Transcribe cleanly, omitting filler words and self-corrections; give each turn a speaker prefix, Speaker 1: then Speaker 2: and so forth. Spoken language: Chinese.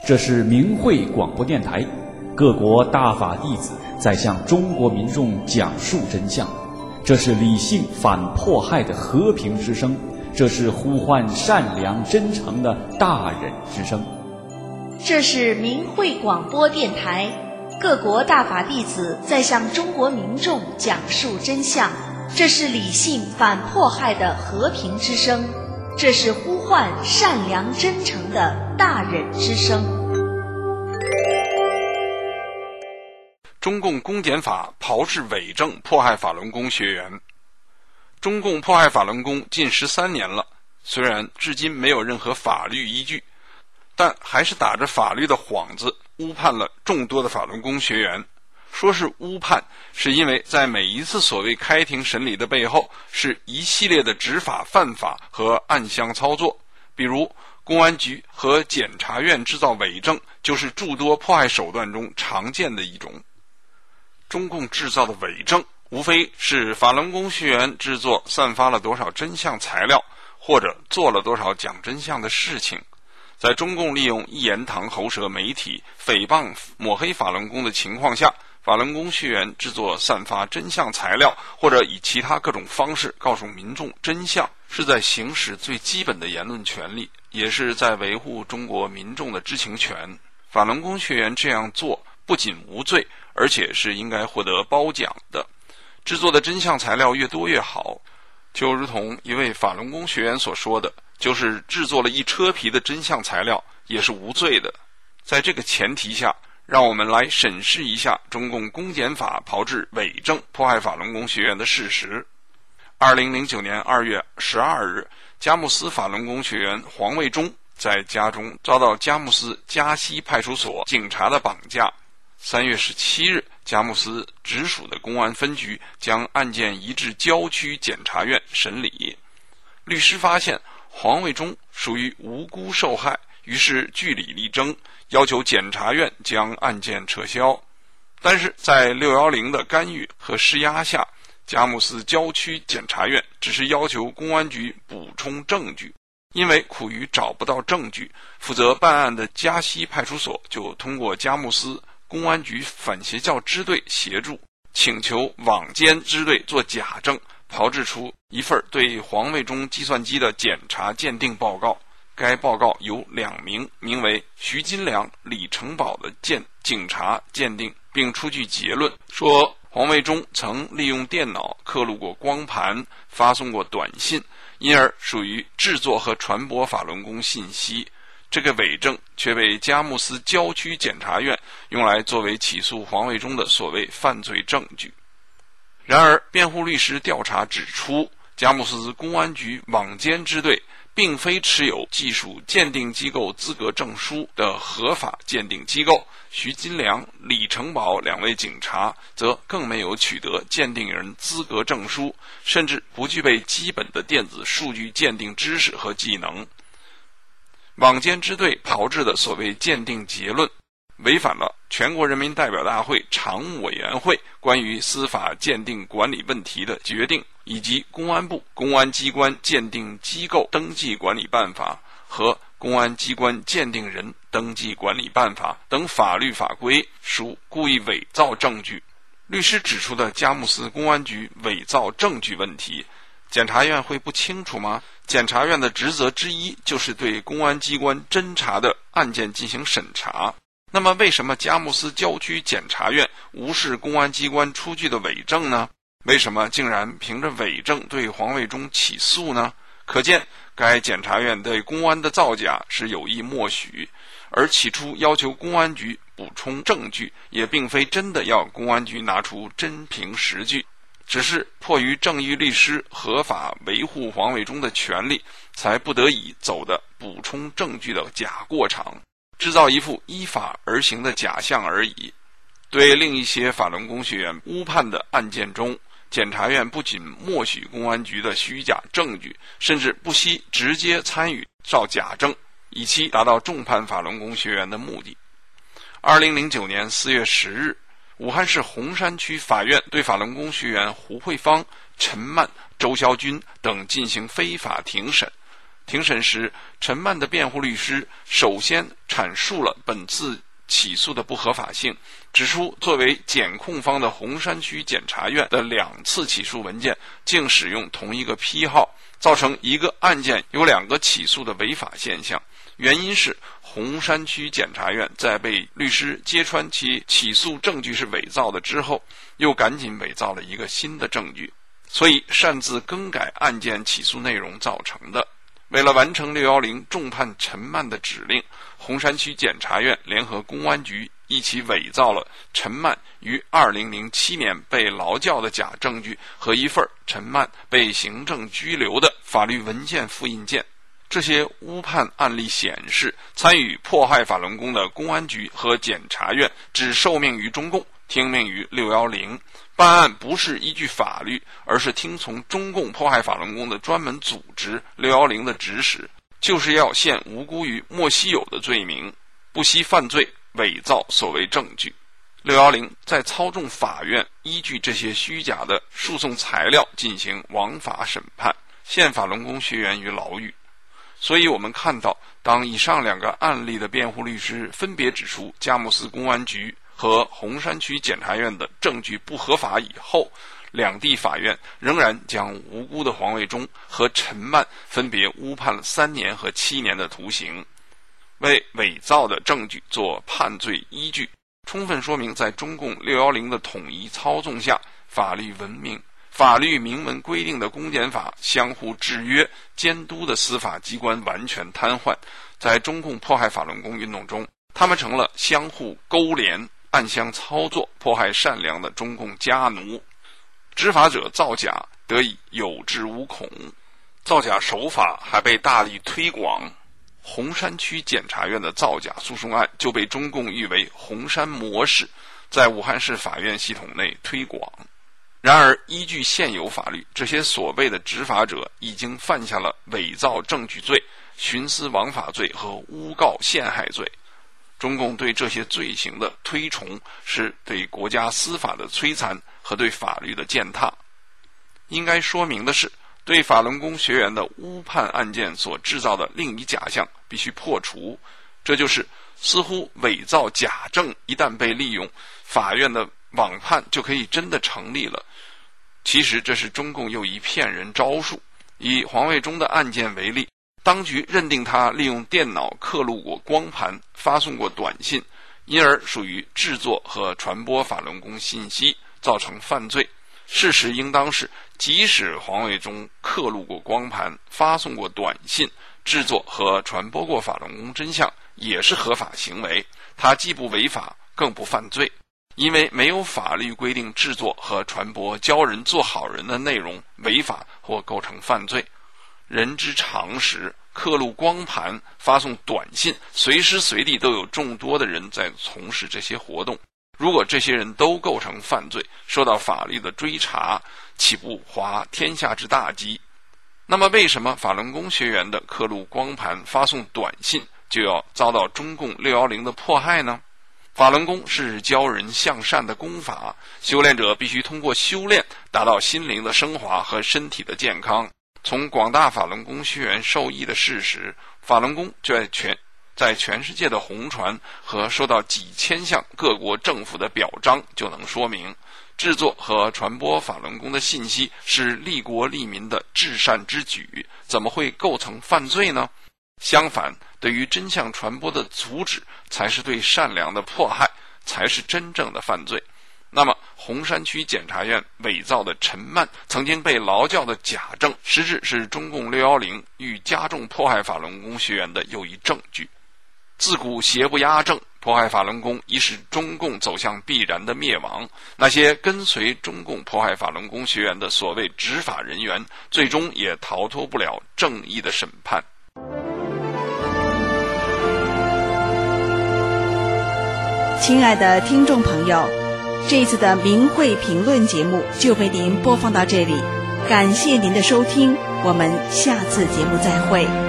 Speaker 1: 这是明慧广播电台，各国大法弟子在向中国民众讲述真相。这是理性反迫害的和平之声，这是呼唤善良真诚的大忍之声。
Speaker 2: 这是明慧广播电台，各国大法弟子在向中国民众讲述真相。这是理性反迫害的和平之声，这是呼唤善良真诚的大忍之声。
Speaker 3: 中共公检法炮制伪证迫害法轮功学员。中共迫害法轮功近13年了，虽然至今没有任何法律依据，但还是打着法律的幌子误判了众多的法轮功学员。说是误判，是因为在每一次所谓开庭审理的背后，是一系列的执法犯法和暗箱操作。比如公安局和检察院制造伪证，就是诸多迫害手段中常见的一种。中共制造的伪证无非是法轮功学员制作散发了多少真相材料，或者做了多少讲真相的事情。在中共利用一言堂喉舌媒体诽谤抹黑法轮功的情况下，法轮功学员制作散发真相材料，或者以其他各种方式告诉民众真相，是在行使最基本的言论权利，也是在维护中国民众的知情权。法轮功学员这样做不仅无罪，而且是应该获得褒奖的。制作的真相材料越多越好，就如同一位法轮功学员所说的，就是制作了一车皮的真相材料也是无罪的。在这个前提下，让我们来审视一下中共公检法炮制伪证迫害法轮功学员的事实。2009年2月12日，佳木斯法轮功学员黄卫忠在家中遭到佳木斯加西派出所警察的绑架。3月17日，佳木斯直属的公安分局将案件移至郊区检察院审理。律师发现黄卫忠属于无辜受害，于是据理力争，要求检察院将案件撤销。但是在610的干预和施压下，佳木斯郊区检察院只是要求公安局补充证据。因为苦于找不到证据，负责办案的加西派出所就通过佳木斯公安局反邪教支队协助，请求网监支队做假证，炮制出一份对黄卫忠计算机的检查鉴定报告。该报告由2名名为徐金良、李成宝的警察鉴定，并出具结论，说黄卫忠曾利用电脑刻录过光盘，发送过短信，因而属于制作和传播法轮功信息。这个伪证却被佳木斯郊区检察院用来作为起诉黄卫忠的所谓犯罪证据。然而辩护律师调查指出，佳木斯公安局网监支队并非持有技术鉴定机构资格证书的合法鉴定机构，徐金良、李成宝2位警察则更没有取得鉴定人资格证书，甚至不具备基本的电子数据鉴定知识和技能。网监支队炮制的所谓鉴定结论，违反了全国人民代表大会常务委员会关于司法鉴定管理问题的决定，以及公安部公安机关鉴定机构登记管理办法和公安机关鉴定人登记管理办法等法律法规，属故意伪造证据。律师指出的佳木斯公安局伪造证据问题，检察院会不清楚吗？检察院的职责之一就是对公安机关侦查的案件进行审查。那么为什么佳木斯郊区检察院无视公安机关出具的伪证呢？为什么竟然凭着伪证对黄卫忠起诉呢？可见该检察院对公安的造假是有意默许，而起初要求公安局补充证据，也并非真的要公安局拿出真凭实据，只是迫于正义律师合法维护黄卫忠的权利，才不得已走的补充证据的假过场，制造一副依法而行的假象而已。对另一些法轮功学员误判的案件中，检察院不仅默许公安局的虚假证据，甚至不惜直接参与造假证，以期达到重判法轮功学员的目的。2009年4月10日，武汉市洪山区法院对法轮功学员胡慧芳、陈曼、周肖军等进行非法庭审。 庭审时，陈曼的辩护律师首先阐述了本次起诉的不合法性，指出作为检控方的洪山区检察院的2次起诉文件竟使用同一个批号，造成一个案件有2个起诉的违法现象。原因是洪山区检察院在被律师揭穿其起诉证据是伪造的之后，又赶紧伪造了一个新的证据，所以擅自更改案件起诉内容造成的。为了完成610重判陈曼的指令，洪山区检察院联合公安局一起伪造了陈曼于2007年被劳教的假证据和一份陈曼被行政拘留的法律文件复印件。这些诬判案例显示，参与迫害法轮功的公安局和检察院只受命于中共，听命于610，办案不是依据法律，而是听从中共迫害法轮功的专门组织610的指使，就是要陷无辜于莫须有的罪名，不惜犯罪，伪造所谓证据。610在操纵法院依据这些虚假的诉讼材料进行枉法审判，陷法轮功学员于牢狱。所以我们看到，当以上2个案例的辩护律师分别指出佳木斯公安局和洪山区检察院的证据不合法以后，两地法院仍然将无辜的黄卫忠和陈曼分别误判了3年和7年的徒刑，为伪造的证据做判罪依据，充分说明在中共610的统一操纵下，法律明文规定的公检法相互制约监督的司法机关完全瘫痪。在中共迫害法轮功运动中，他们成了相互勾连、暗箱操作、迫害善良的中共家奴。执法者造假得以有恃无恐，造假手法还被大力推广。洪山区检察院的造假诉讼案就被中共誉为洪山模式，在武汉市法院系统内推广。然而依据现有法律，这些所谓的执法者已经犯下了伪造证据罪、徇私枉法罪和诬告陷害罪。中共对这些罪行的推崇，是对国家司法的摧残和对法律的践踏。应该说明的是，对法轮功学员的诬判案件所制造的另一假象必须破除，这就是似乎伪造假证一旦被利用，法院的枉判就可以真的成立了。其实这是中共又一骗人招数。以黄卫忠的案件为例，当局认定他利用电脑刻录过光盘，发送过短信，因而属于制作和传播法轮功信息，造成犯罪。事实应当是，即使黄卫忠刻录过光盘，发送过短信，制作和传播过法轮功真相，也是合法行为。他既不违法，更不犯罪。因为没有法律规定制作和传播教人做好人的内容违法或构成犯罪。人之常识，刻录光盘、发送短信，随时随地都有众多的人在从事这些活动。如果这些人都构成犯罪，受到法律的追查，岂不滑天下之大稽？那么为什么法轮功学员的刻录光盘、发送短信就要遭到中共610的迫害呢？法轮功是教人向善的功法，修炼者必须通过修炼达到心灵的升华和身体的健康。从广大法轮功学员受益的事实，法轮功就在全世界的红传和受到几千项各国政府的表彰就能说明，制作和传播法轮功的信息是利国利民的至善之举，怎么会构成犯罪呢？相反，对于真相传播的阻止，才是对善良的迫害，才是真正的犯罪。那么洪山区检察院伪造的陈曼曾经被劳教的假证，实质是中共610欲加重迫害法轮功学员的又一证据。自古邪不压正，迫害法轮功已使中共走向必然的灭亡。那些跟随中共迫害法轮功学员的所谓执法人员，最终也逃脱不了正义的审判。
Speaker 4: 亲爱的听众朋友，这一次的明慧评论节目就为您播放到这里，感谢您的收听，我们下次节目再会。